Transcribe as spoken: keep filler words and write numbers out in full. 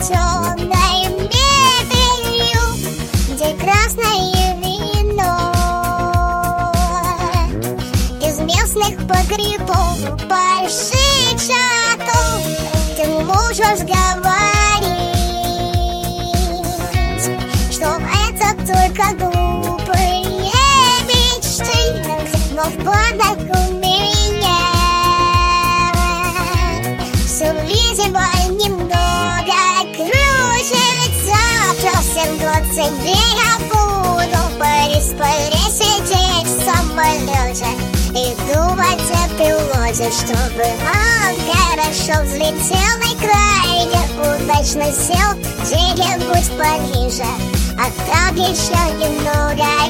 темной мебелью, где красное вино. Из местных погребов, больших шатов, ты можешь говорить, что это только глупые мечты, но в планах у меня все, видимо, немного кружится. Просим год тебе я буду по республике сидеть в самолете и думать о пилоте, чтобы он хорошо взлетел и крайне удачно сел где-нибудь в Париже, а там еще немного